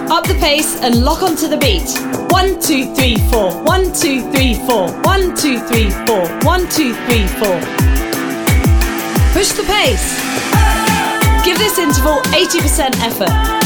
Up the pace and lock onto the beat. 1, 2, 3, 4. 1, 2, 3, 4. 1, 2, 3, 4. 1, 2, 3, 4. Push the pace. Give this interval 80% effort.